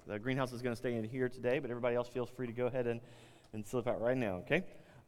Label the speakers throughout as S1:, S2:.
S1: The greenhouse is going to stay in here today, but everybody else feels free to go ahead and slip out right now, okay?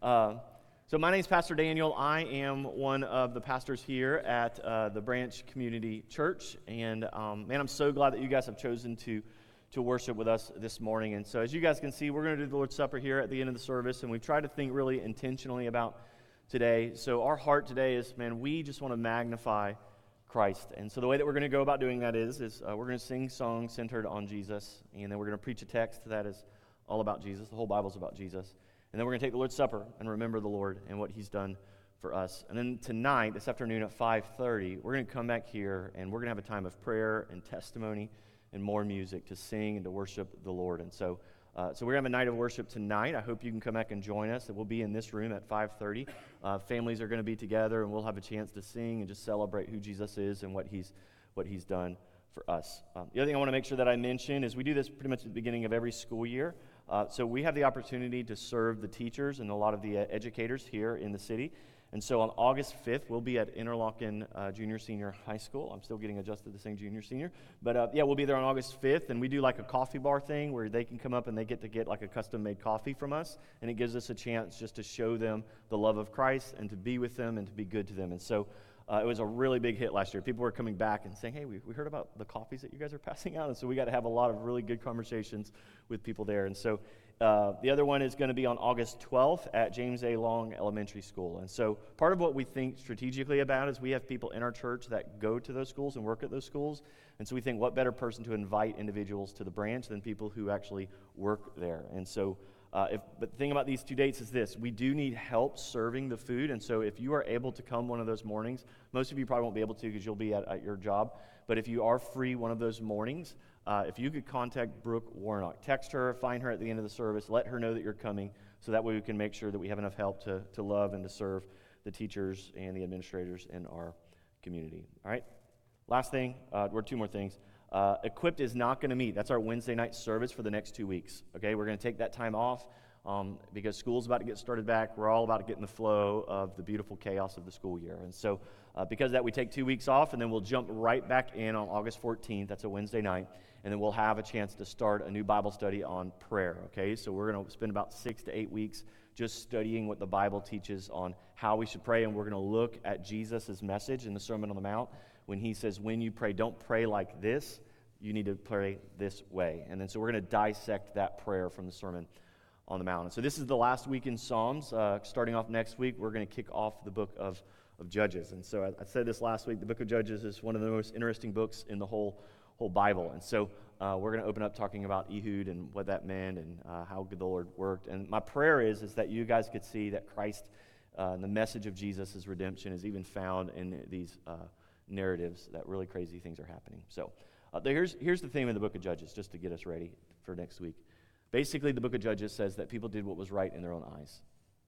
S1: So my name is Pastor Daniel. I am one of the pastors here at the Branch Community Church, and man, I'm so glad that you guys have chosen to worship with us this morning. And so as you guys can see, we're going to do the Lord's Supper here at the end of the service, and we've tried to think really intentionally about today. So our heart today is, man, we just want to magnify Christ. And so the way that we're going to go about doing that is we're going to sing songs centered on Jesus, and then we're going to preach a text that is all about Jesus. The whole Bible's about Jesus. And then we're going to take the Lord's Supper and remember the Lord and what He's done for us. And then tonight, this afternoon at 5:30, we're going to come back here, and we're going to have a time of prayer and testimony and more music to sing and to worship the Lord. And so we're going to have a night of worship tonight. I hope you can come back and join us. We'll be in this room at 5:30. Families are going to be together, and we'll have a chance to sing and just celebrate who Jesus is and what He's done for us. The other thing I want to make sure that I mention is we do this pretty much at the beginning of every school year. So we have the opportunity to serve the teachers and a lot of the educators here in the city. And so on August 5th, we'll be at Interlochen Junior Senior High School. I'm still getting adjusted to saying junior senior. But we'll be there on August 5th, and we do like a coffee bar thing where they can come up and they get like a custom-made coffee from us. And it gives us a chance just to show them the love of Christ and to be with them and to be good to them. And so it was a really big hit last year. People were coming back and saying, hey, we heard about the coffees that you guys are passing out. And so we got to have a lot of really good conversations with people there. And so the other one is going to be on August 12th at James A. Long Elementary School. And so part of what we think strategically about is we have people in our church that go to those schools and work at those schools. And so we think, what better person to invite individuals to the branch than people who actually work there? And so but the thing about these two dates is this: we do need help serving the food, and so if you are able to come one of those mornings, most of you probably won't be able to because you'll be at your job, but if you are free one of those mornings, if you could contact Brooke Warnock, text her, find her at the end of the service, let her know that you're coming, so that way we can make sure that we have enough help to love and to serve the teachers and the administrators in our community. All right? Last thing, or two more things. Equipped is not going to meet. That's our Wednesday night service for the next 2 weeks. Okay, we're going to take that time off because school's about to get started back. We're all about to get in the flow of the beautiful chaos of the school year. And so because of that, we take 2 weeks off, and then we'll jump right back in on August 14th. That's a Wednesday night. And then we'll have a chance to start a new Bible study on prayer. Okay, so we're going to spend about 6 to 8 weeks just studying what the Bible teaches on how we should pray. And we're going to look at Jesus' message in the Sermon on the Mount when he says, when you pray, don't pray like this. You need to pray this way. And then so we're going to dissect that prayer from the Sermon on the Mount. And so this is the last week in Psalms. Starting off next week, we're going to kick off the book of Judges. And so I said this last week, the book of Judges is one of the most interesting books in the whole Bible. And so we're going to open up talking about Ehud and what that meant and how good the Lord worked. And my prayer is that you guys could see that Christ, the message of Jesus' redemption is even found in these narratives that really crazy things are happening. So here's the theme of the book of Judges, just to get us ready for next week. Basically, the book of Judges says that people did what was right in their own eyes.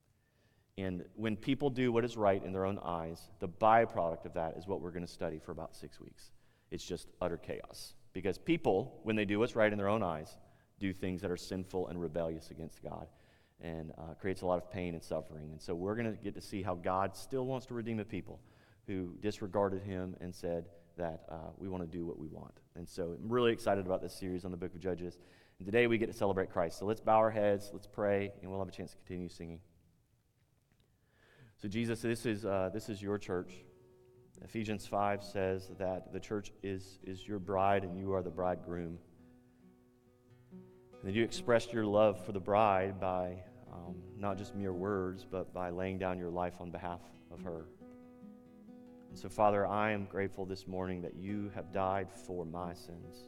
S1: And when people do what is right in their own eyes, the byproduct of that is what we're going to study for about 6 weeks. It's just utter chaos. Because people, when they do what's right in their own eyes, do things that are sinful and rebellious against God, and creates a lot of pain and suffering. And so we're going to get to see how God still wants to redeem a people who disregarded him and said that we want to do what we want. And so I'm really excited about this series on the book of Judges. And today we get to celebrate Christ. So let's bow our heads, let's pray, and we'll have a chance to continue singing. So Jesus, this is your church. Ephesians 5 says that the church is your bride and you are the bridegroom. And that you expressed your love for the bride by not just mere words, but by laying down your life on behalf of her. And so, Father, I am grateful this morning that you have died for my sins.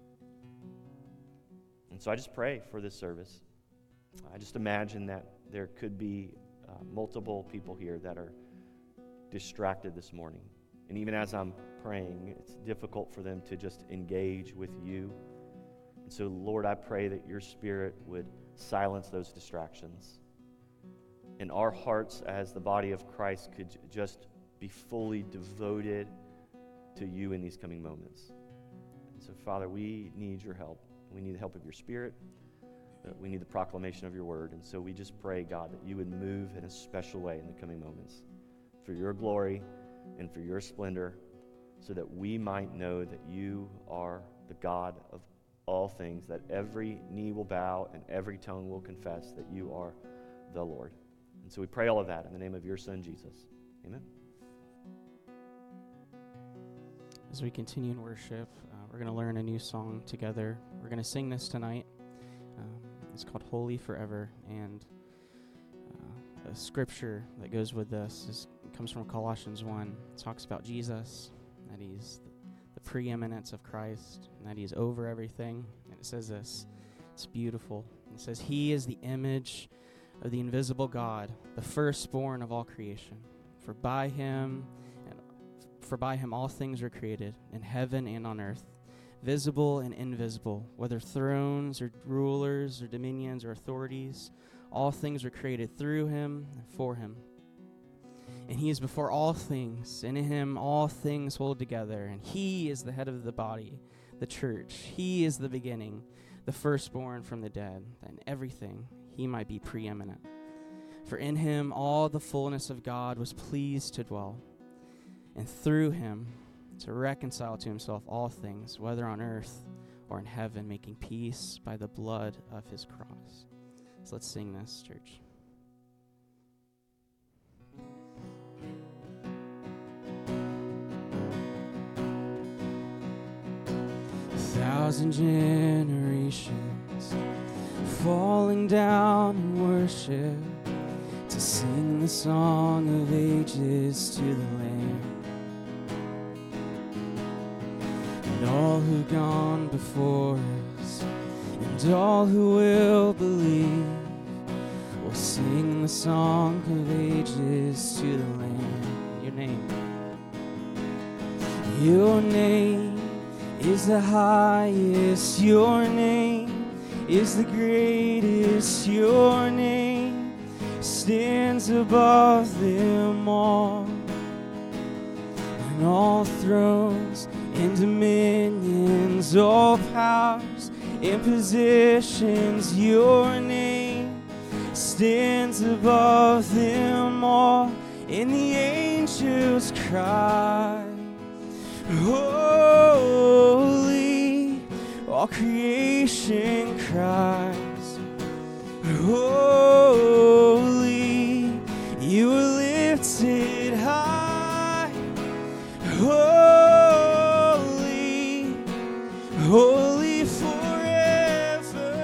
S1: And so I just pray for this service. I just imagine that there could be multiple people here that are distracted this morning. And even as I'm praying, it's difficult for them to just engage with you. And so, Lord, I pray that your Spirit would silence those distractions. And our hearts as the body of Christ could just be fully devoted to you in these coming moments. And so, Father, we need your help. We need the help of your Spirit. We need the proclamation of your word. And so we just pray, God, that you would move in a special way in the coming moments for your glory and for your splendor, so that we might know that you are the God of all things, that every knee will bow and every tongue will confess that you are the Lord. And so we pray all of that in the name of your Son, Jesus. Amen.
S2: As we continue in worship, we're going to learn a new song together. We're going to sing this tonight. It's called Holy Forever, and a scripture that goes with this comes from Colossians 1. It talks about Jesus, that he's the preeminence of Christ, and that he's over everything. And it says this, it's beautiful. It says, He is the image of the invisible God, the firstborn of all creation. For by him all things are created, in heaven and on earth, visible and invisible, whether thrones or rulers or dominions or authorities. All things were created through him and for him. And he is before all things, and in him all things hold together. And he is the head of the body, the church. He is the beginning, the firstborn from the dead, that in everything he might be preeminent. For in him all the fullness of God was pleased to dwell, and through him to reconcile to himself all things, whether on earth or in heaven, making peace by the blood of his cross. So let's sing this, church. A 1,000 generations falling down in worship to sing the song of ages to the Lamb. And all who've gone before us, and all who will believe, will sing the song of ages to the Lamb. Your name. Your name is the highest. Your name is the greatest. Your name stands above them all. And all thrones and dominions, all powers and positions, your name stands above them all. And the angels cry, holy. All creation cries, holy. You are lifted high, holy, holy forever.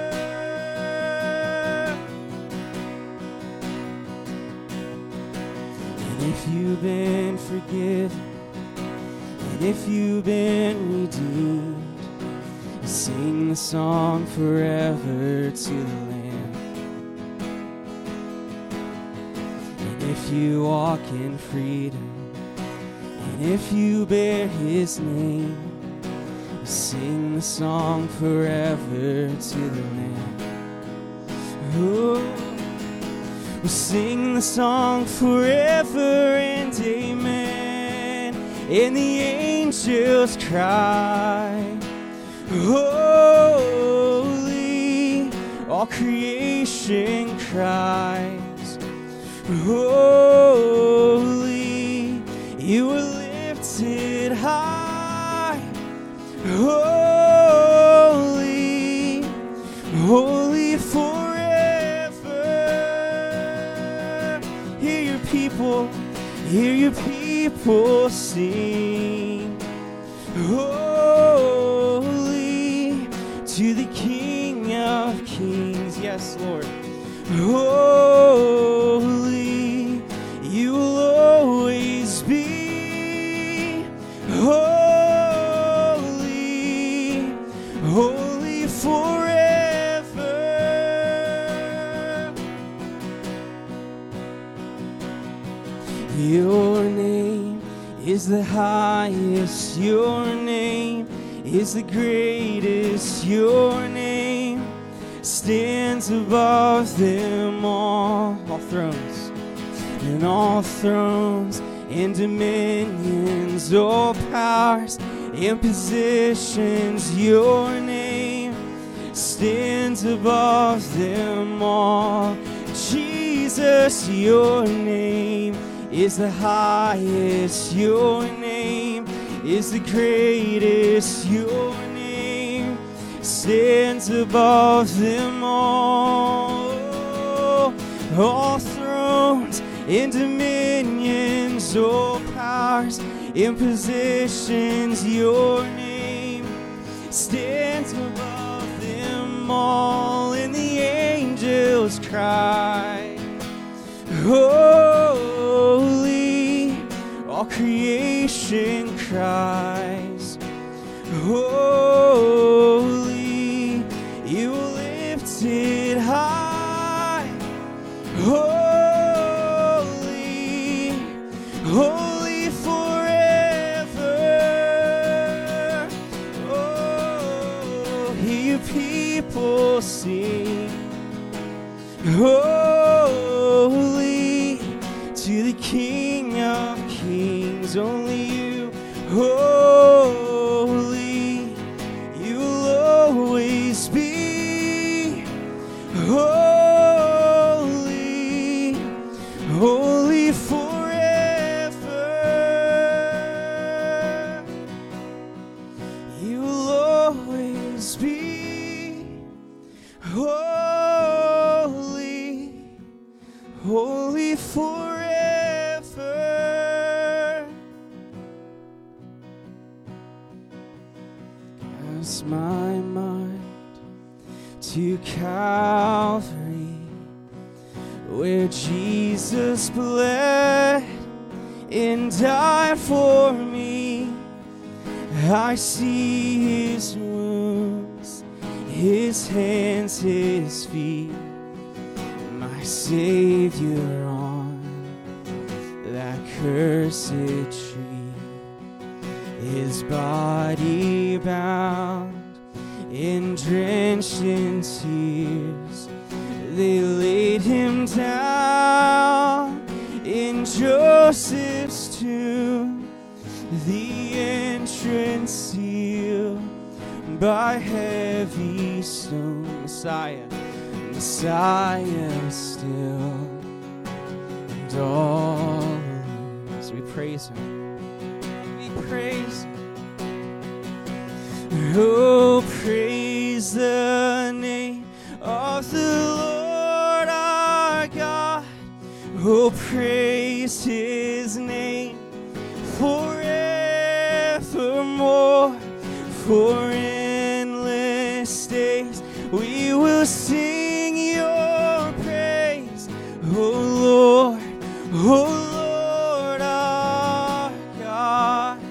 S2: And if you've been forgiven, and if you've been redeemed, sing the song forever to the Lamb. And if you walk in freedom, and if you bear his name, sing the song forever to the Lamb. Oh, we'll sing the song forever and amen. And the angels cry, holy. All creation cries, holy. You are lifted high, holy, holy forever. Hear your people sing, holy to the King of Kings. Yes, Lord. Holy, you will always be. Holy, holy forever. Your name is the highest. Your name is the greatest. Your name stands above them all. All thrones and dominions, all powers and positions. Your name stands above them all. Jesus, your name is the highest. Your name is the greatest. Your name stands above them all thrones and dominions, all powers and positions. Your name stands above them all, and the angels cry, holy. All creation cries, holy. You lifted high, holy, holy forever. Oh, hear your people sing, holy to the King of Kings. Only you, holy, you'll always be holy, holy forever. You'll always be holy, holy forever. Cast my mind to Calvary, where Jesus bled and died for me. I see his wounds, his hands, his feet, my Savior on that cursed tree. His body bound and drenched in tears, they laid him down in Joseph's tomb, the entrance sealed by heavy stone. Messiah, Messiah still, and all alone. So we praise him. We praise him. Oh, praise the name of the Lord our God. Oh, praise his name forevermore. For endless days we will sing your praise. Oh Lord, oh Lord our God.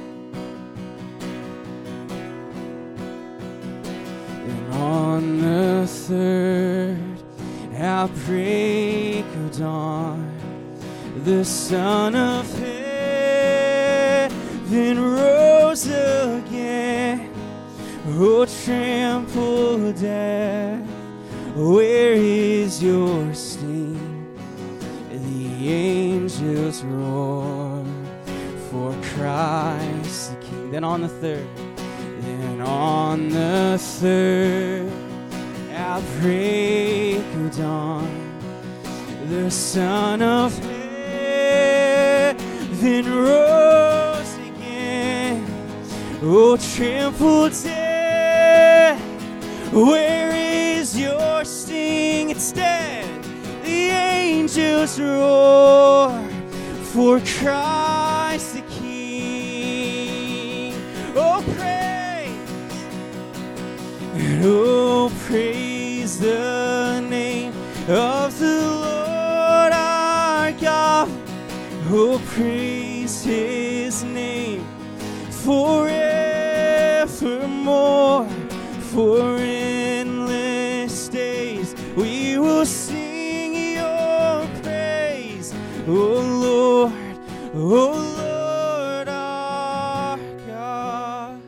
S2: And on the third outbreak of dawn, the Son of Heaven rose again. Oh, trample death, where is your sting? The angels roar for Christ the King. Then on the third outbreak of dawn, the Son of Heaven rose again. Oh, trample death, where is your sting? It's dead. The angels roar for Christ the King. Oh, praise, and oh, praise the name of the Lord our God. Oh, praise his name forevermore. For endless days we will sing your praise. Oh Lord our God.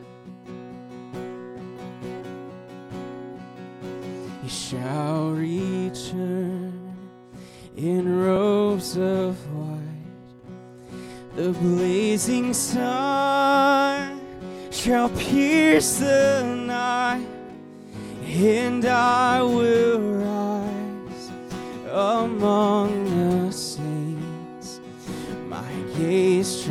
S2: He shall return in robes of white, the blazing sun shall pierce the night, and I will rise among the saints, my gaze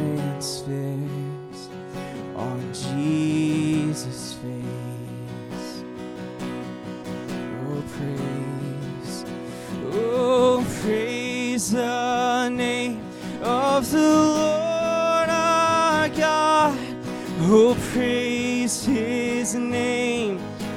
S2: transfixed on Jesus' face. praise the name of the Lord our God. Oh, praise his name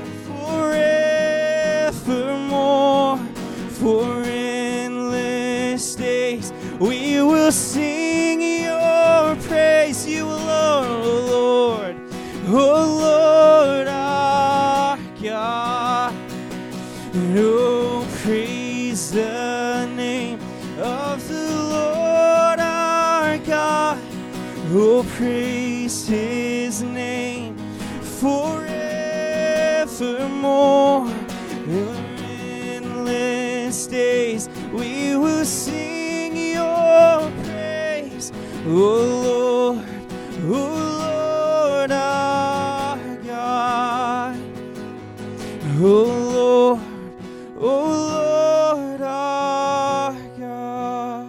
S2: forevermore. For endless days we will sing your praise. You alone, O Lord, O Lord our God. And oh, praise the name of the Lord our God. Oh, praise his name forevermore. Endless days we will sing your praise. Oh Lord, oh Lord our God. Oh Lord, oh Lord our God.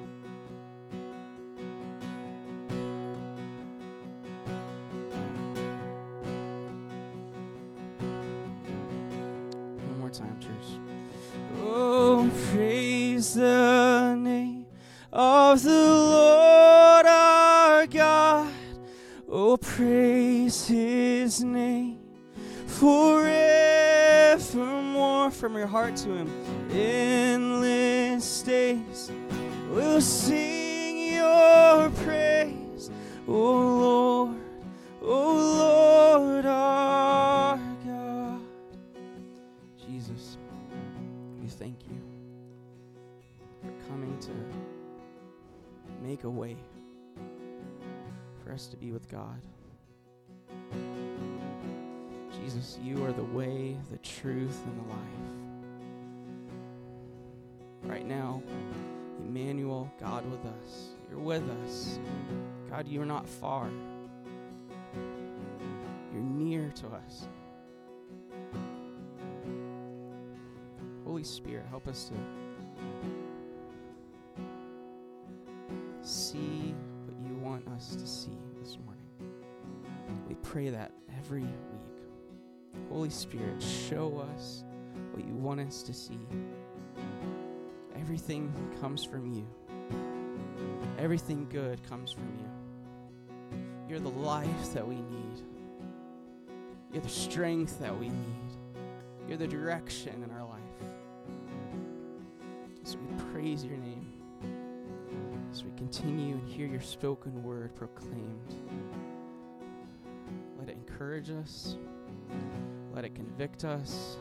S2: One more time, church. Oh, praise the name of the Lord our God. Oh, praise his name forevermore. From your heart to him. Endless days we'll sing your praise. Oh Lord our God. Jesus, we thank you for coming to make a way for us to be with God. Jesus, you are the way, the truth, and the life. Right now, Emmanuel, God with us. You're with us. God, you are not far. You're near to us. Holy Spirit, help us to see what you want us to see this morning. We pray that every week. Holy Spirit, show us what you want us to see. Everything comes from you. Everything good comes from you. You're the life that we need. You're the strength that we need. You're the direction in our life. So we praise your name as we continue and hear your spoken word proclaimed. Let it encourage us. Let it convict us.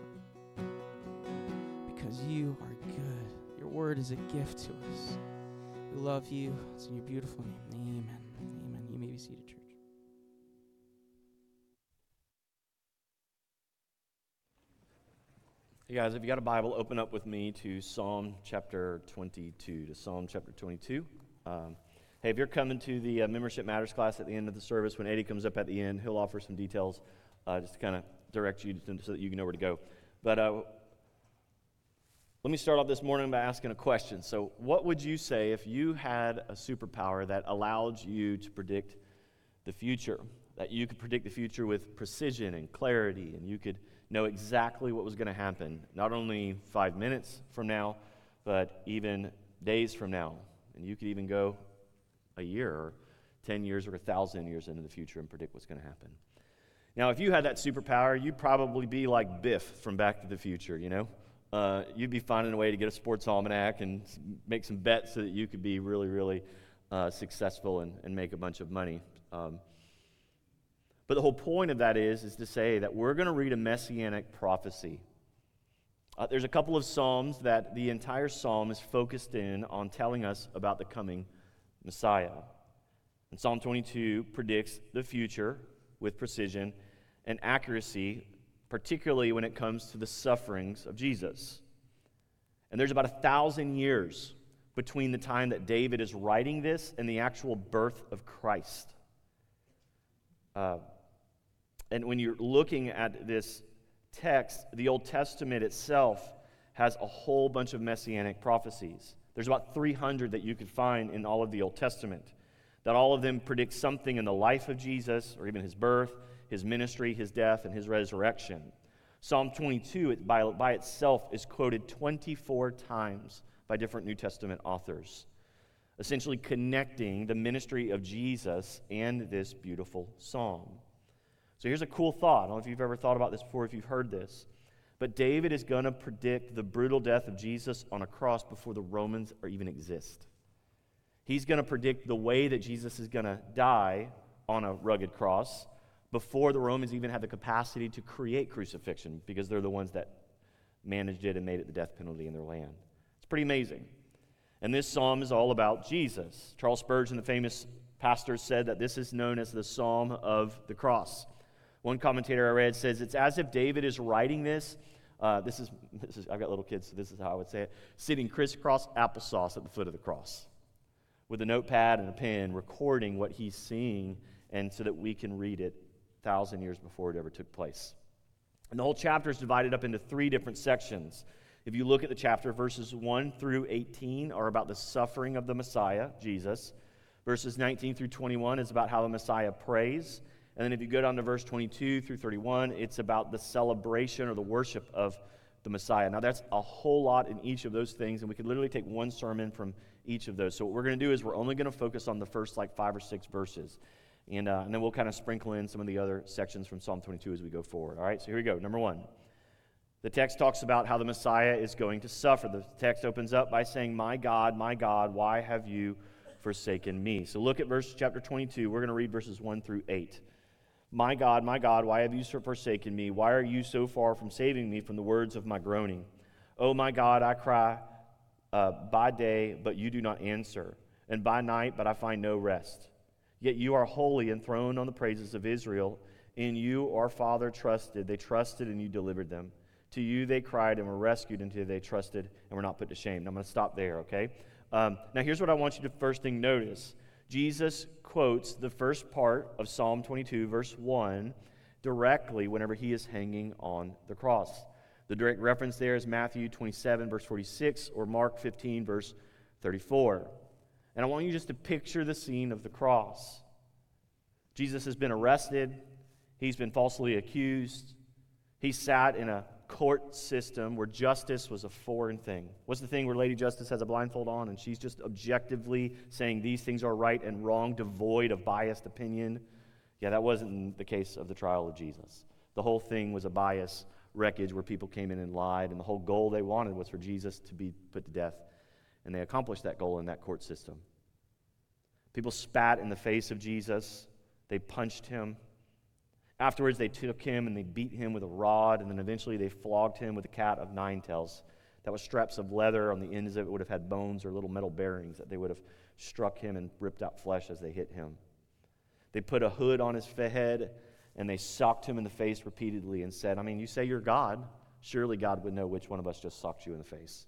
S2: Because you are good. Your word is a gift to us. We love you. It's in your beautiful name. Amen. Amen. You may be seated, church.
S1: Hey guys, if you got a Bible, open up with me to Psalm chapter 22. Hey, if you're coming to the Membership Matters class at the end of the service, when Eddie comes up at the end, he'll offer some details just to kind of direct you so that you can know where to go. But let me start off this morning by asking a question. So what would you say if you had a superpower that allowed you to predict the future, that you could predict the future with precision and clarity, and you could know exactly what was going to happen, not only 5 minutes from now, but even days from now, and you could even go a year or 10 years or 1,000 years into the future and predict what's going to happen. Now, if you had that superpower, you'd probably be like Biff from Back to the Future, you know? You'd be finding a way to get a sports almanac and make some bets so that you could be really, really successful and make a bunch of money. But the whole point of that is to say that we're going to read a messianic prophecy. There's a couple of psalms that the entire psalm is focused in on telling us about the coming Messiah. And Psalm 22 predicts the future with precision and accuracy, particularly when it comes to the sufferings of Jesus. And there's about 1,000 years between the time that David is writing this and the actual birth of Christ. And when you're looking at this text, the Old Testament itself has a whole bunch of messianic prophecies. There's about 300 that you could find in all of the Old Testament, that all of them predict something in the life of Jesus, or even his birth, his ministry, his death, and his resurrection. Psalm 22 by itself is quoted 24 times by different New Testament authors, essentially connecting the ministry of Jesus and this beautiful psalm. So here's a cool thought. I don't know if you've ever thought about this before, if you've heard this. But David is going to predict the brutal death of Jesus on a cross before the Romans even exist. He's going to predict the way that Jesus is going to die on a rugged cross before the Romans even had the capacity to create crucifixion, because they're the ones that managed it and made it the death penalty in their land. It's pretty amazing. And this psalm is all about Jesus. Charles Spurgeon, the famous pastor, said that this is known as the Psalm of the Cross. One commentator I read says it's as if David is writing this. This is I've got little kids, so this is how I would say it. Sitting crisscross applesauce at the foot of the cross, with a notepad and a pen, recording what he's seeing, and so that we can read it 1,000 years before it ever took place. And the whole chapter is divided up into 3 different sections. If you look at the chapter, verses 1 through 18 are about the suffering of the Messiah, Jesus. Verses 19 through 21 is about how the Messiah prays. And then if you go down to verse 22 through 31, it's about the celebration or the worship of the Messiah. Now, that's a whole lot in each of those things, and we could literally take one sermon from each of those. So what we're going to do is we're only going to focus on the first 5 or 6 verses. And then we'll kind of sprinkle in some of the other sections from Psalm 22 as we go forward. All right, so here we go. Number 1. The text talks about how the Messiah is going to suffer. The text opens up by saying, my God, why have you forsaken me?" So look at chapter 22. We're going to read verses 1 through 8. My God, why have you forsaken me? Why are you so far from saving me from the words of my groaning? Oh, my God, I cry by day, but you do not answer, and by night, but I find no rest. Yet you are holy, enthroned on the praises of Israel. In you our father trusted. They trusted, and you delivered them. To you they cried and were rescued until they trusted and were not put to shame. Now, I'm going to stop there, okay? Now, here's what I want you to first thing notice. Jesus quotes the first part of Psalm 22, verse 1, directly whenever he is hanging on the cross. The direct reference there is Matthew 27, verse 46, or Mark 15, verse 34. And I want you just to picture the scene of the cross. Jesus has been arrested. He's been falsely accused. He sat in a court system where justice was a foreign thing. What's the thing where Lady Justice has a blindfold on and she's just objectively saying these things are right and wrong, devoid of biased opinion? Yeah, that wasn't the case of the trial of Jesus. The whole thing was a bias wreckage where people came in and lied, and the whole goal they wanted was for Jesus to be put to death. And they accomplished that goal in that court system. People spat in the face of Jesus. They punched him. Afterwards, they took him and they beat him with a rod, and then eventually they flogged him with a cat of 9 tails. That was straps of leather. On the ends of it would have had bones or little metal bearings that they would have struck him and ripped out flesh as they hit him. They put a hood on his head, and they socked him in the face repeatedly and said, you say you're God. Surely God would know which one of us just socked you in the face.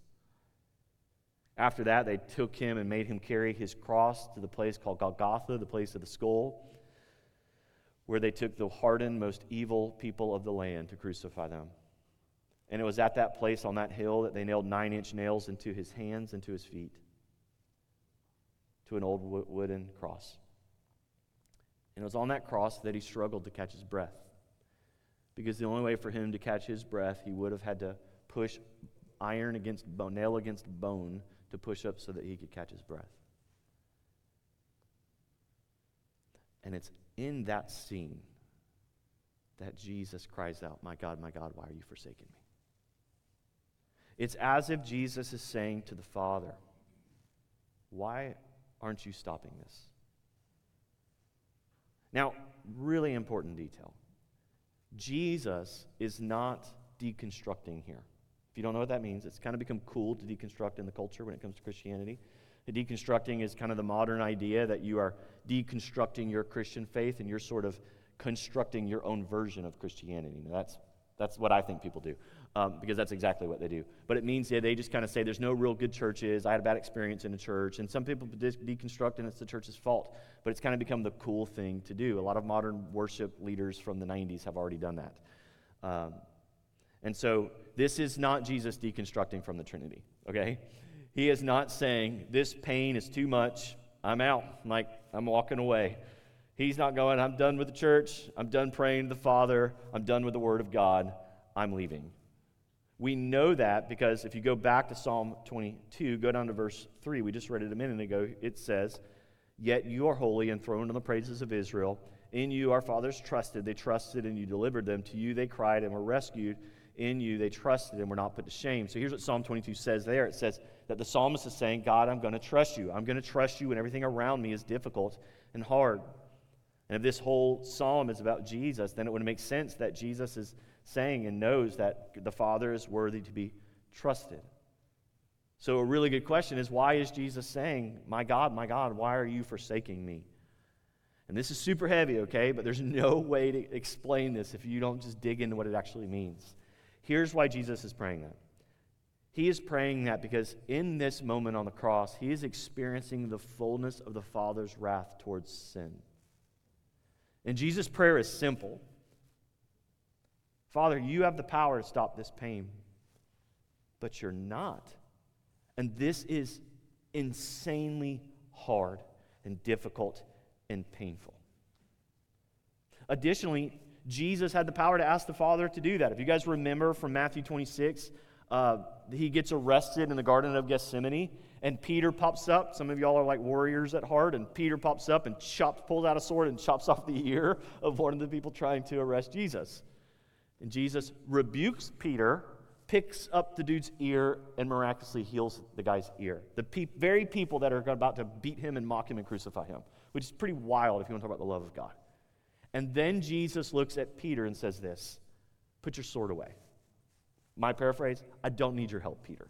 S1: After that, they took him and made him carry his cross to the place called Golgotha, the place of the skull, where they took the hardened, most evil people of the land to crucify them. And it was at that place on that hill that they nailed 9-inch nails into his hands and to his feet, to an old wooden cross. And it was on that cross that he struggled to catch his breath, because the only way for him to catch his breath, he would have had to push iron against bone, nail against bone, to push up so that he could catch his breath. And it's in that scene that Jesus cries out, my God, why are you forsaking me? It's as if Jesus is saying to the Father, why aren't you stopping this? Now, really important detail. Jesus is not deconstructing here. If you don't know what that means, it's kind of become cool to deconstruct in the culture when it comes to Christianity. Deconstructing is kind of the modern idea that you are deconstructing your Christian faith and you're sort of constructing your own version of Christianity. Now, that's what I think people do, because that's exactly what they do. But it means they just kind of say there's no real good churches. I had a bad experience in a church. And some people deconstruct and it's the church's fault. But it's kind of become the cool thing to do. A lot of modern worship leaders from the 90s have already done that. And so this is not Jesus deconstructing from the Trinity, okay? He is not saying, this pain is too much, I'm out, I'm walking away. He's not going, I'm done with the church, I'm done praying to the Father, I'm done with the Word of God, I'm leaving. We know that because if you go back to Psalm 22, go down to verse 3, we just read it a minute ago, it says, "Yet you are holy, enthroned on the praises of Israel. In you our fathers trusted, they trusted and you delivered them. To you they cried and were rescued. In you they trusted and were not put to shame." So here's what Psalm 22 says there. It says that the psalmist is saying, God, I'm going to trust you. I'm going to trust you when everything around me is difficult and hard. And if this whole psalm is about Jesus, then it would make sense that Jesus is saying and knows that the Father is worthy to be trusted. So a really good question is, why is Jesus saying, my God, why are you forsaking me? And this is super heavy, okay? But there's no way to explain this if you don't just dig into what it actually means. Here's why Jesus is praying that. He is praying that because in this moment on the cross, he is experiencing the fullness of the Father's wrath towards sin. And Jesus' prayer is simple. Father, you have the power to stop this pain, but you're not. And this is insanely hard and difficult and painful. Additionally, Jesus had the power to ask the Father to do that. If you guys remember from Matthew 26, he gets arrested in the Garden of Gethsemane, and Peter pops up. Some of y'all are like warriors at heart, and Peter pops up and pulls out a sword and chops off the ear of one of the people trying to arrest Jesus. And Jesus rebukes Peter, picks up the dude's ear, and miraculously heals the guy's ear. The very people that are about to beat him and mock him and crucify him, which is pretty wild if you want to talk about the love of God. And then Jesus looks at Peter and says this, "Put your sword away." My paraphrase, I don't need your help, Peter.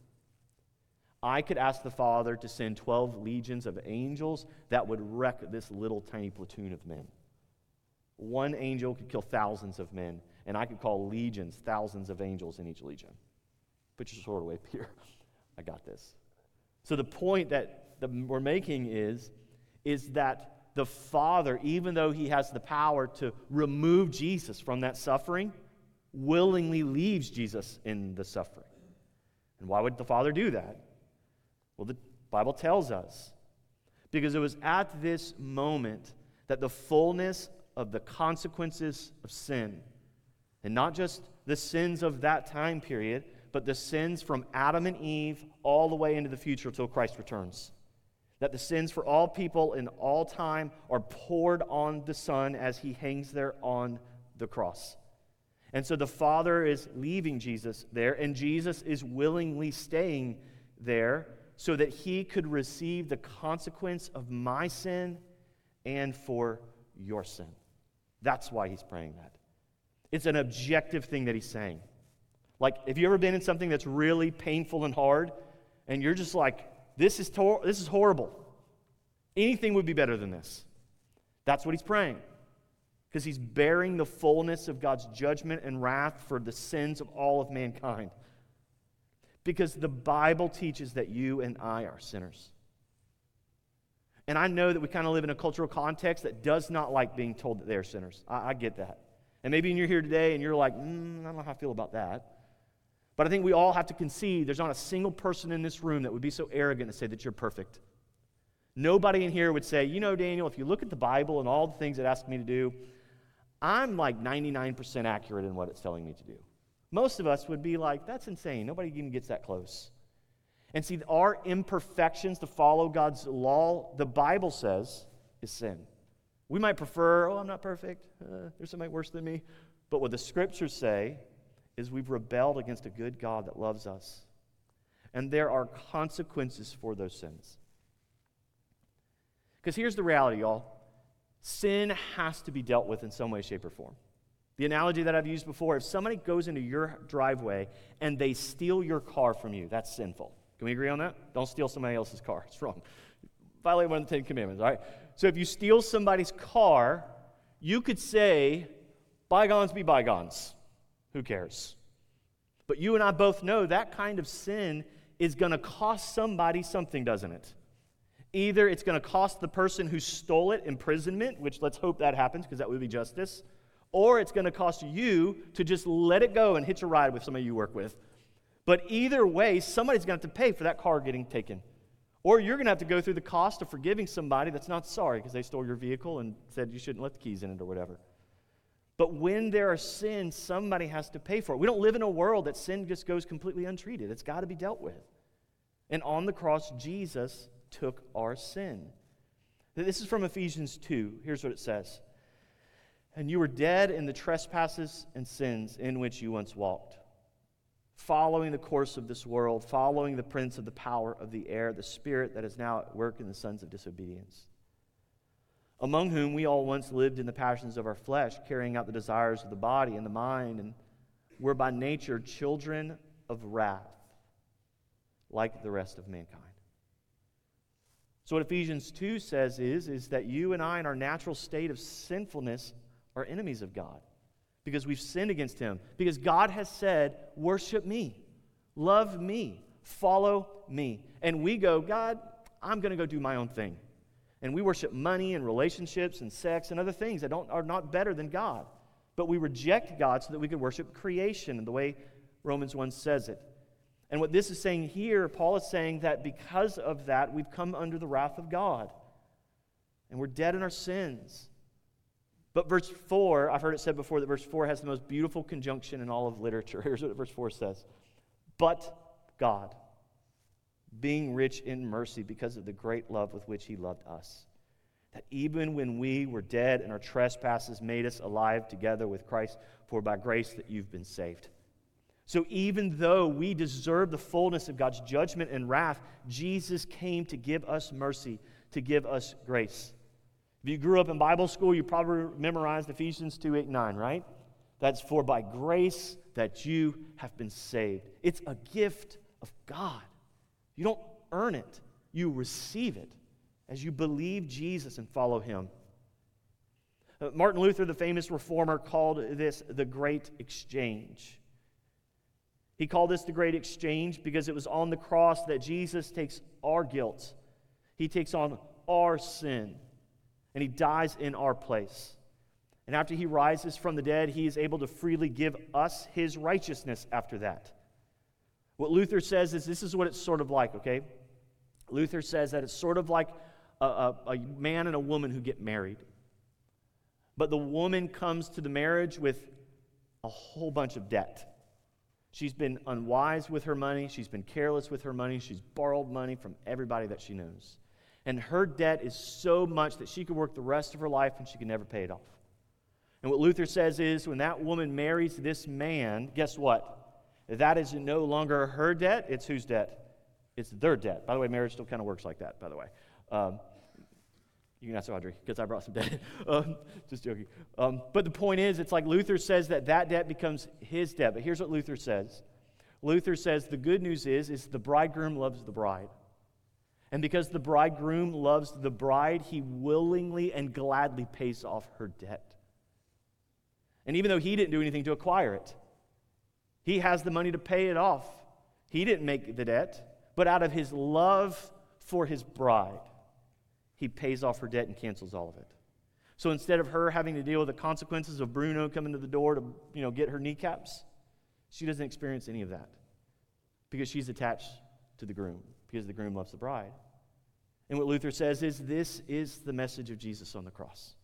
S1: I could ask the Father to send 12 legions of angels that would wreck this little tiny platoon of men. One angel could kill thousands of men, and I could call legions, thousands of angels in each legion. Put your sword away, Peter. I got this. So the point that we're making is that the Father, even though he has the power to remove Jesus from that suffering, willingly leaves Jesus in the suffering. And why would the Father do that? Well, the Bible tells us. Because it was at this moment that the fullness of the consequences of sin, and not just the sins of that time period, but the sins from Adam and Eve all the way into the future until Christ returns. That the sins for all people in all time are poured on the Son as he hangs there on the cross. And so the Father is leaving Jesus there, and Jesus is willingly staying there so that he could receive the consequence of my sin and for your sin. That's why he's praying that. It's an objective thing that he's saying. Like, have you ever been in something that's really painful and hard, and you're just like, this is horrible. Anything would be better than this. That's what he's praying. Because he's bearing the fullness of God's judgment and wrath for the sins of all of mankind. Because the Bible teaches that you and I are sinners. And I know that we kind of live in a cultural context that does not like being told that they are sinners. I get that. And maybe you're here today and you're like, I don't know how I feel about that. But I think we all have to concede there's not a single person in this room that would be so arrogant to say that you're perfect. Nobody in here would say, Daniel, if you look at the Bible and all the things it asks me to do, I'm like 99% accurate in what it's telling me to do. Most of us would be like, that's insane. Nobody even gets that close. And see, our imperfections to follow God's law, the Bible says, is sin. We might prefer, I'm not perfect. There's somebody worse than me. But what the Scriptures say is we've rebelled against a good God that loves us. And there are consequences for those sins. Because here's the reality, y'all. Sin has to be dealt with in some way, shape, or form. The analogy that I've used before, if somebody goes into your driveway and they steal your car from you, that's sinful. Can we agree on that? Don't steal somebody else's car. It's wrong. Violate one of the 10 Commandments, all right? So if you steal somebody's car, you could say, bygones be bygones. Who cares? But you and I both know that kind of sin is going to cost somebody something, doesn't it? Either it's going to cost the person who stole it imprisonment, which let's hope that happens because that would be justice, or it's going to cost you to just let it go and hitch a ride with somebody you work with. But either way, somebody's going to have to pay for that car getting taken. Or you're going to have to go through the cost of forgiving somebody that's not sorry because they stole your vehicle and said you shouldn't let the keys in it or whatever. But when there are sins, somebody has to pay for it. We don't live in a world that sin just goes completely untreated. It's got to be dealt with. And on the cross, Jesus took our sin. This is from Ephesians 2. Here's what it says. And you were dead in the trespasses and sins in which you once walked, following the course of this world, following the prince of the power of the air, the spirit that is now at work in the sons of disobedience, among whom we all once lived in the passions of our flesh, carrying out the desires of the body and the mind, and were by nature children of wrath, like the rest of mankind. So what Ephesians 2 says is that you and I, in our natural state of sinfulness, are enemies of God because we've sinned against Him. Because God has said, worship me, love me, follow me. And we go, God, I'm going to go do my own thing. And we worship money and relationships and sex and other things that are not better than God. But we reject God so that we could worship creation in the way Romans 1 says it. And what this is saying here, Paul is saying that because of that, we've come under the wrath of God. And we're dead in our sins. But verse 4, I've heard it said before that verse 4 has the most beautiful conjunction in all of literature. Here's what verse 4 says. But God, being rich in mercy because of the great love with which He loved us, that even when we were dead and our trespasses made us alive together with Christ, for by grace that you've been saved. So even though we deserve the fullness of God's judgment and wrath, Jesus came to give us mercy, to give us grace. If you grew up in Bible school, you probably memorized Ephesians 2:8-9, right? That's for by grace that you have been saved. It's a gift of God. You don't earn it. You receive it as you believe Jesus and follow Him. Martin Luther, the famous reformer, called this the Great Exchange. He called this the Great Exchange because it was on the cross that Jesus takes our guilt. He takes on our sin. And He dies in our place. And after He rises from the dead, He is able to freely give us His righteousness after that. What Luther says is this is what it's sort of like, okay? Luther says that it's sort of like a man and a woman who get married. But the woman comes to the marriage with a whole bunch of debt. She's been unwise with her money. She's been careless with her money. She's borrowed money from everybody that she knows. And her debt is so much that she could work the rest of her life and she could never pay it off. And what Luther says is when that woman marries this man, guess what? That is no longer her debt. It's whose debt? It's their debt. By the way, marriage still kind of works like that, by the way. You can ask Audrey because I brought some debt. Just joking. But the point is, it's like Luther says that debt becomes his debt. But here's what Luther says. Luther says the good news is the bridegroom loves the bride. And because the bridegroom loves the bride, he willingly and gladly pays off her debt. And even though he didn't do anything to acquire it, he has the money to pay it off. He didn't make the debt, but out of his love for his bride, he pays off her debt and cancels all of it. So instead of her having to deal with the consequences of Bruno coming to the door to, get her kneecaps, she doesn't experience any of that because she's attached to the groom, because the groom loves the bride. And what Luther says is this is the message of Jesus on the cross.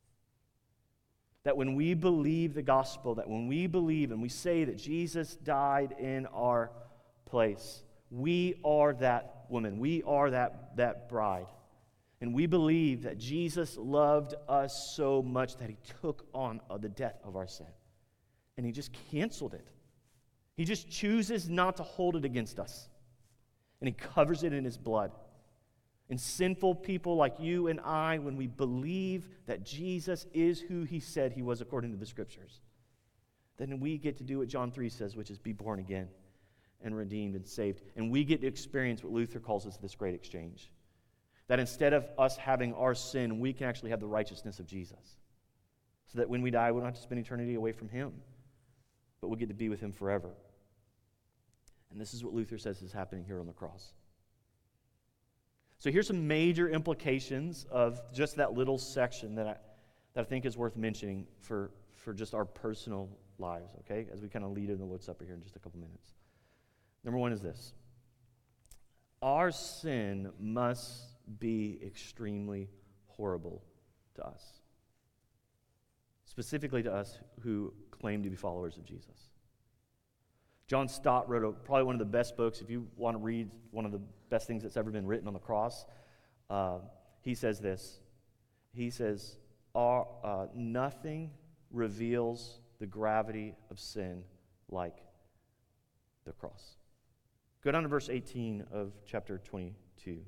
S1: That when we believe the gospel, that when we believe and we say that Jesus died in our place, we are that woman, we are that bride. And we believe that Jesus loved us so much that he took on the debt of our sin. And he just canceled it. He just chooses not to hold it against us. And he covers it in his blood. And sinful people like you and I, when we believe that Jesus is who he said he was according to the scriptures, then we get to do what John 3 says, which is be born again and redeemed and saved. And we get to experience what Luther calls us this great exchange. That instead of us having our sin, we can actually have the righteousness of Jesus. So that when we die, we don't have to spend eternity away from him, but we'll get to be with him forever. And this is what Luther says is happening here on the cross. So here's some major implications of just that little section that I think is worth mentioning for just our personal lives, okay? As we kind of lead in the Lord's Supper here in just a couple minutes. Number one is this. Our sin must be extremely horrible to us. specifically to us who claim to be followers of Jesus. John Stott wrote probably one of the best books. If you want to read one of the best things that's ever been written on the cross, he says this. He says, nothing reveals the gravity of sin like the cross. Go down to verse 18 of chapter 22.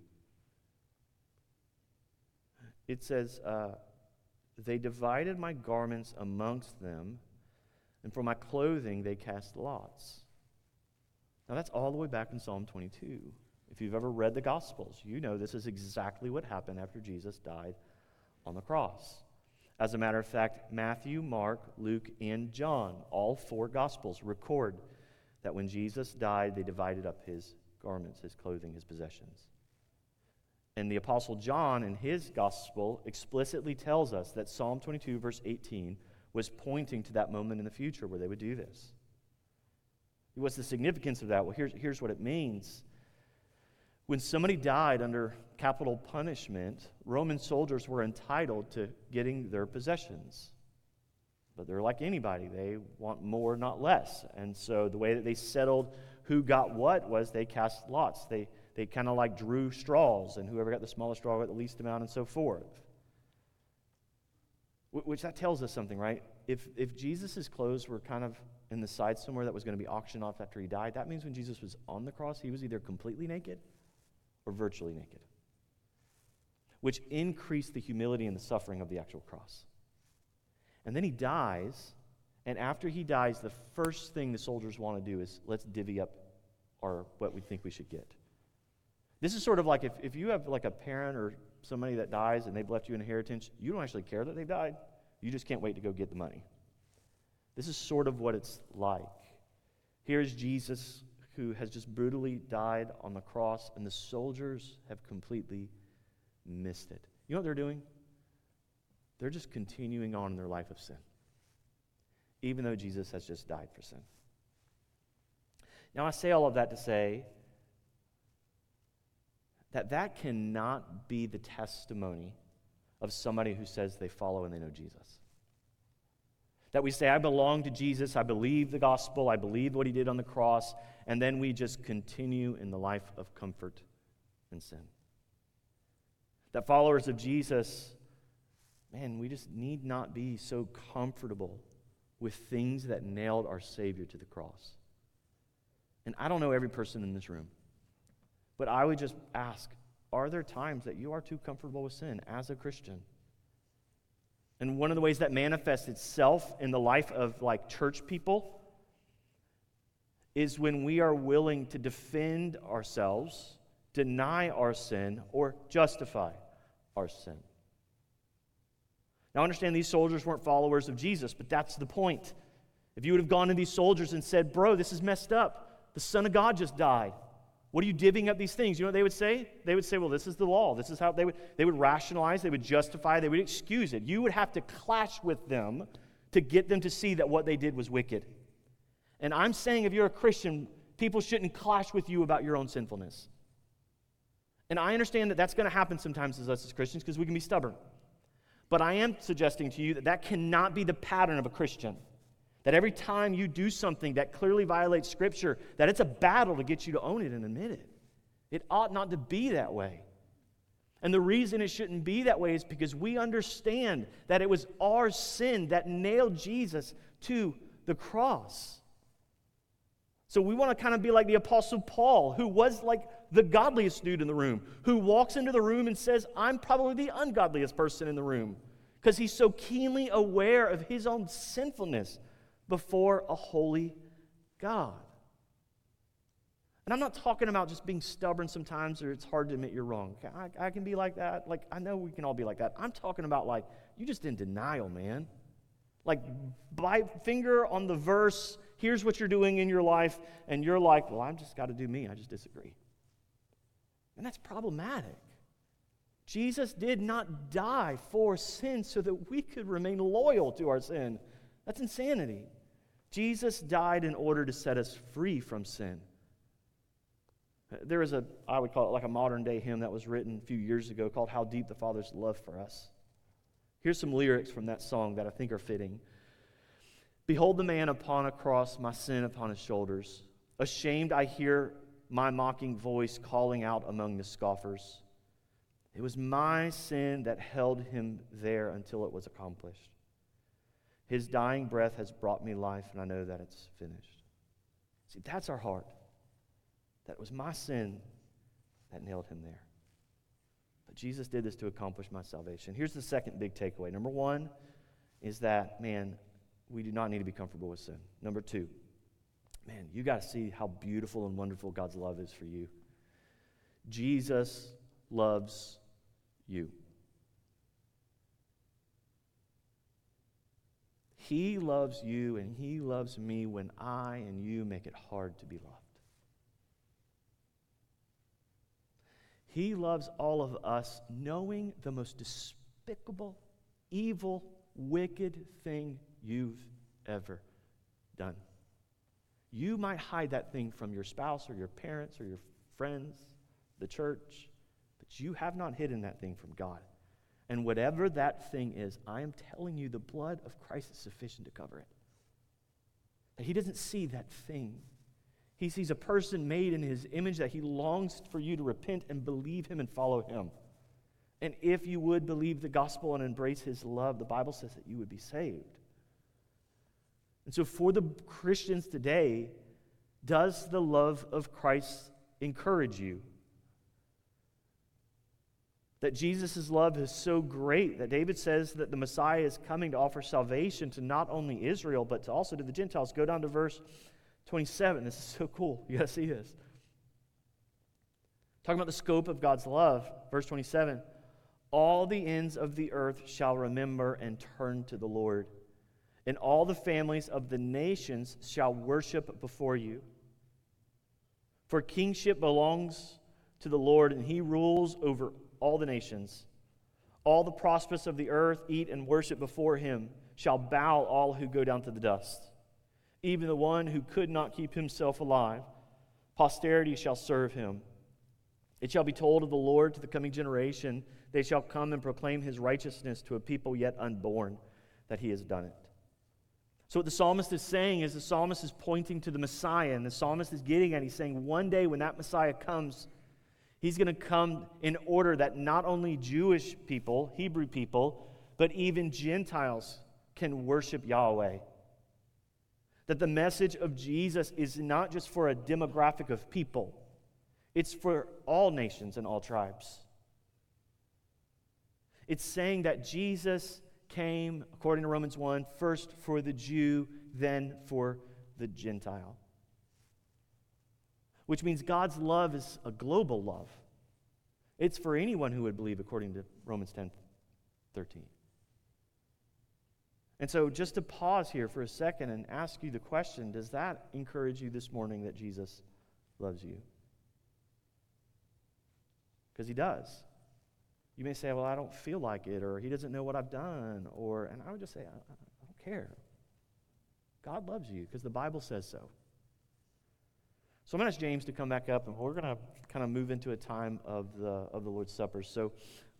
S1: It says, they divided my garments amongst them, and for my clothing they cast lots. Now that's all the way back in Psalm 22. If you've ever read the Gospels, you know this is exactly what happened after Jesus died on the cross. As a matter of fact, Matthew, Mark, Luke, and John, all four Gospels, record that when Jesus died, they divided up his garments, his clothing, his possessions. And the Apostle John, in his Gospel, explicitly tells us that Psalm 22, verse 18, was pointing to that moment in the future where they would do this. What's the significance of that? Well, here's what it means. When somebody died under capital punishment, Roman soldiers were entitled to getting their possessions. But they're like anybody. They want more, not less. And so the way that they settled who got what was they cast lots. They kind of like drew straws, and whoever got the smallest straw got the least amount, and so forth. Which that tells us something, right? If Jesus' clothes were kind of in the side somewhere that was going to be auctioned off after he died, that means when Jesus was on the cross, he was either completely naked or virtually naked, which increased the humility and the suffering of the actual cross. And then he dies, and after he dies, the first thing the soldiers want to do is let's divvy up what we think we should get. This is sort of like if you have like a parent or somebody that dies and they've left you an inheritance, you don't actually care that they died. You just can't wait to go get the money. This is sort of what it's like. Here's Jesus who has just brutally died on the cross, and the soldiers have completely missed it. You know what they're doing? They're just continuing on in their life of sin, even though Jesus has just died for sin. Now, I say all of that to say that cannot be the testimony of somebody who says they follow and they know Jesus. That we say, I belong to Jesus, I believe the gospel, I believe what he did on the cross, and then we just continue in the life of comfort and sin. That followers of Jesus, man, we just need not be so comfortable with things that nailed our Savior to the cross. And I don't know every person in this room, but I would just ask, are there times that you are too comfortable with sin as a Christian? And one of the ways that manifests itself in the life of like church people is when we are willing to defend ourselves, deny our sin, or justify our sin. Now, understand these soldiers weren't followers of Jesus, but that's the point. If you would have gone to these soldiers and said, bro, this is messed up. The Son of God just died. What are you divvying up these things? You know what they would say? They would say, well, this is the law. This is how they would rationalize, they would justify, they would excuse it. You would have to clash with them to get them to see that what they did was wicked. And I'm saying if you're a Christian, people shouldn't clash with you about your own sinfulness. And I understand that that's going to happen sometimes as us as Christians because we can be stubborn. But I am suggesting to you that cannot be the pattern of a Christian. That every time you do something that clearly violates Scripture, that it's a battle to get you to own it and admit it. It ought not to be that way. And the reason it shouldn't be that way is because we understand that it was our sin that nailed Jesus to the cross. So we want to kind of be like the Apostle Paul, who was like the godliest dude in the room, who walks into the room and says, I'm probably the ungodliest person in the room, because he's so keenly aware of his own sinfulness before a holy God. And I'm not talking about just being stubborn sometimes or it's hard to admit you're wrong. I can be like that. Like, I know we can all be like that. I'm talking about like, you just in denial, man. Like, finger on the verse, here's what you're doing in your life, and you're like, well, I've just got to do me. I just disagree. And that's problematic. Jesus did not die for sin so that we could remain loyal to our sin. That's insanity. Jesus died in order to set us free from sin. There is I would call it like a modern day hymn that was written a few years ago called How Deep the Father's Love for Us. Here's some lyrics from that song that I think are fitting. Behold the man upon a cross, my sin upon his shoulders. Ashamed I hear my mocking voice calling out among the scoffers. It was my sin that held him there until it was accomplished. His dying breath has brought me life, and I know that it's finished. See, that's our heart. That it was my sin that nailed him there. But Jesus did this to accomplish my salvation. Here's the second big takeaway. Number one is that, man, we do not need to be comfortable with sin. Number two, man, you got to see how beautiful and wonderful God's love is for you. Jesus loves you. He loves you and he loves me when I and you make it hard to be loved. He loves all of us knowing the most despicable, evil, wicked thing you've ever done. You might hide that thing from your spouse or your parents or your friends, the church, but you have not hidden that thing from God. And whatever that thing is, I am telling you, the blood of Christ is sufficient to cover it. That he doesn't see that thing. He sees a person made in his image that he longs for you to repent and believe him and follow him. And if you would believe the gospel and embrace his love, the Bible says that you would be saved. And so for the Christians today, does the love of Christ encourage you? That Jesus' love is so great that David says that the Messiah is coming to offer salvation to not only Israel, but also to the Gentiles. Go down to verse 27. This is so cool. You got to see this. Talking about the scope of God's love. Verse 27. All the ends of the earth shall remember and turn to the Lord, and all the families of the nations shall worship before you. For kingship belongs to the Lord, and he rules over all the nations. All the prosperous of the earth eat and worship before him. Shall bow all who go down to the dust. Even the one who could not keep himself alive, posterity shall serve him. It shall be told of the Lord to the coming generation. They shall come and proclaim his righteousness to a people yet unborn, that he has done it. So what the psalmist is saying is the psalmist is pointing to the Messiah, and the psalmist is getting at, he's saying one day when that Messiah comes, he's going to come in order that not only Jewish people, Hebrew people, but even Gentiles can worship Yahweh. That the message of Jesus is not just for a demographic of people. It's for all nations and all tribes. It's saying that Jesus came, according to Romans 1, first for the Jew, then for the Gentile. Which means God's love is a global love. It's for anyone who would believe, according to Romans 10:13. And so just to pause here for a second and ask you the question, does that encourage you this morning that Jesus loves you? Because he does. You may say, well, I don't feel like it, or he doesn't know what I've done, and I would just say, I don't care. God loves you because the Bible says so. So I'm going to ask James to come back up, and we're going to kind of move into a time of the Lord's Supper. So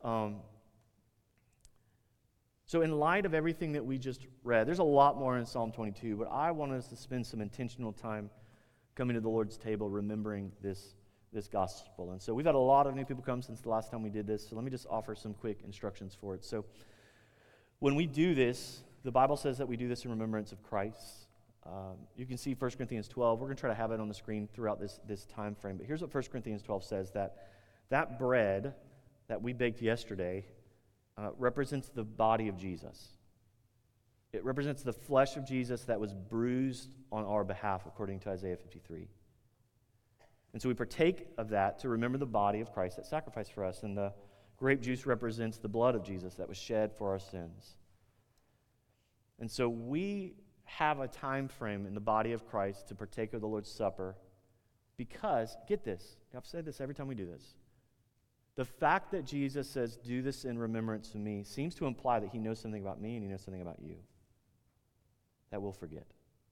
S1: in light of everything that we just read, there's a lot more in Psalm 22, but I want us to spend some intentional time coming to the Lord's table, remembering this gospel. And so we've had a lot of new people come since the last time we did this, so let me just offer some quick instructions for it. So when we do this, the Bible says that we do this in remembrance of Christ. You can see 1 Corinthians 12. We're going to try to have it on the screen throughout this time frame. But here's what 1 Corinthians 12 says, that bread that we baked yesterday represents the body of Jesus. It represents the flesh of Jesus that was bruised on our behalf, according to Isaiah 53. And so we partake of that to remember the body of Christ that sacrificed for us. And the grape juice represents the blood of Jesus that was shed for our sins. And so we have a time frame in the body of Christ to partake of the Lord's Supper because, get this, I've said this every time we do this, the fact that Jesus says, do this in remembrance of me, seems to imply that he knows something about me and he knows something about you that we'll forget.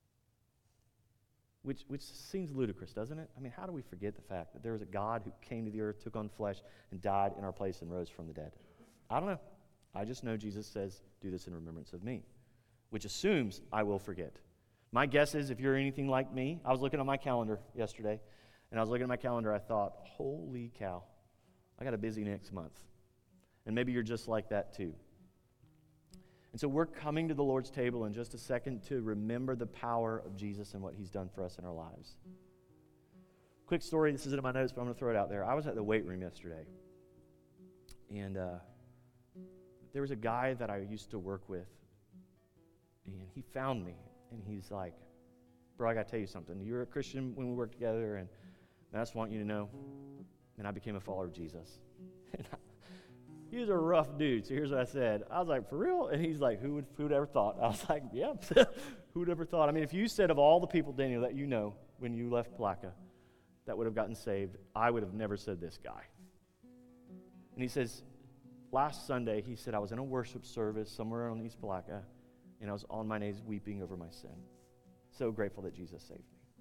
S1: Which seems ludicrous, doesn't it? I mean, how do we forget the fact that there was a God who came to the earth, took on flesh, and died in our place and rose from the dead? I don't know. I just know Jesus says, do this in remembrance of me, which assumes I will forget. My guess is if you're anything like me, I was looking at my calendar yesterday, and I was looking at my calendar, I thought, holy cow, I got a busy next month. And maybe you're just like that too. And so we're coming to the Lord's table in just a second to remember the power of Jesus and what he's done for us in our lives. Quick story, this isn't in my notes, but I'm going to throw it out there. I was at the weight room yesterday, and there was a guy that I used to work with, and he found me, and he's like, bro, I got to tell you something. You were a Christian when we worked together, and I just want you to know, and I became a follower of Jesus. He was a rough dude, so here's what I said. I was like, for real? And he's like, who would ever thought? I was like, yeah, who would ever thought? I mean, if you said of all the people, Daniel, that you know when you left Palaka that would have gotten saved, I would have never said this guy. And he says, last Sunday, he said, I was in a worship service somewhere on East Palaka, and I was on my knees weeping over my sin. So grateful that Jesus saved me.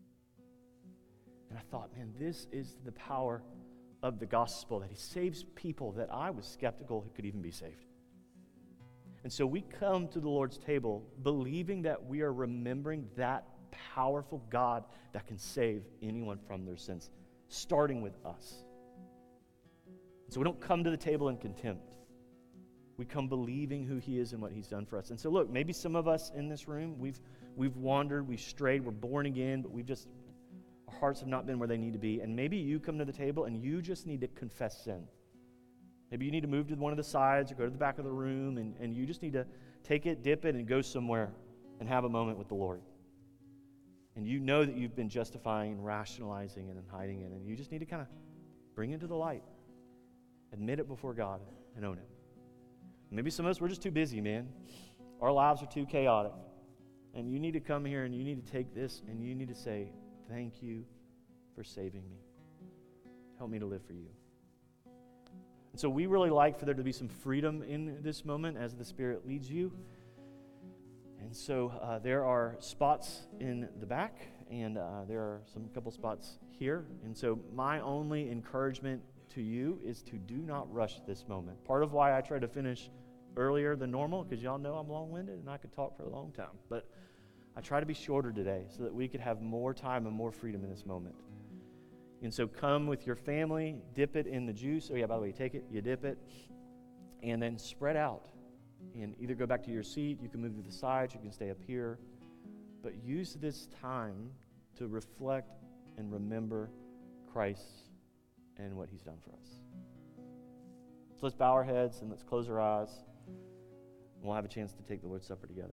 S1: And I thought, man, this is the power of the gospel, that he saves people that I was skeptical who could even be saved. And so we come to the Lord's table believing that we are remembering that powerful God that can save anyone from their sins, starting with us. So we don't come to the table in contempt. We come believing who he is and what he's done for us. And so look, maybe some of us in this room, we've wandered, we've strayed, we're born again, but our hearts have not been where they need to be. And maybe you come to the table and you just need to confess sin. Maybe you need to move to one of the sides or go to the back of the room, and you just need to take it, dip it, and go somewhere and have a moment with the Lord. And you know that you've been justifying and rationalizing it and hiding it, and you just need to kind of bring it to the light. Admit it before God and own it. Maybe some of us, we're just too busy, man. Our lives are too chaotic. And you need to come here and you need to take this and you need to say, thank you for saving me. Help me to live for you. And so we really like for there to be some freedom in this moment as the Spirit leads you. And so there are spots in the back, and there are a couple spots here. And so my only encouragement to you is to do not rush this moment. Part of why I try to finish earlier than normal, because y'all know I'm long-winded and I could talk for a long time. But I try to be shorter today so that we could have more time and more freedom in this moment. And so come with your family, dip it in the juice. Oh yeah, by the way, you take it, you dip it, and then spread out. And either go back to your seat, you can move to the sides, you can stay up here. But use this time to reflect and remember Christ and what he's done for us. So let's bow our heads and let's close our eyes. We'll have a chance to take the Lord's Supper together.